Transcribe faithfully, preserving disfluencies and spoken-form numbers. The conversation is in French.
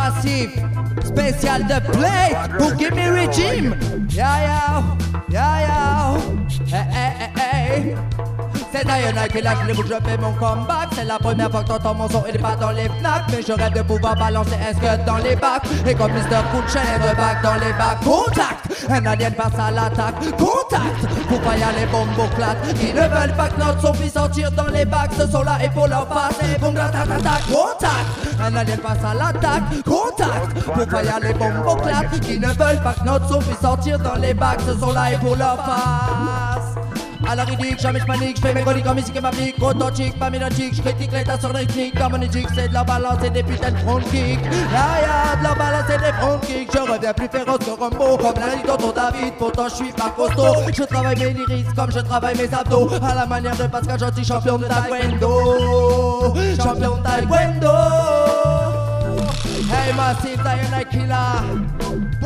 Massif, spécial de plate pour Gimme Regime. Ya ya, ya ya, hey hey hey. C'est Diana qui lâche les bouts, je fais mon comeback. C'est la première fois que t'entends mon son, il est pas dans les Fnac. Mais je rêve de pouvoir balancer un scud dans les bacs. Et comme mister Cool Chain de bac dans les bacs. Contact, un alien passe à l'attaque. Contact, pour pas y aller bombe claque. Ils ne veulent pas que notre son puisse sortir dans les bacs. Ce son là est pour leur passer. Bombe attaque, contact, un alien passe à l'attaque. Contact, pour pas y aller bombe claque. Ils ne veulent pas que notre son puisse sortir dans les bacs. Ce son là est pour leur face. Alors il dit que jamais je panique, je fais mes chroniques en musique et ma pique. Authentique, pas mélodique, je critique l'état sur rythmique. Comme on est dick, c'est de la balance et des putains de front kick. Là y'a de la balance et des front kick. Je reviens plus féroce que Rambo, comme l'a dit tonton David. Pourtant je suis pas costaud. Je travaille mes lyrics comme je travaille mes abdos. À la manière de Pascal Gentil, champion de taekwondo. Champion de taekwondo. Hey Massif, Diana Killa.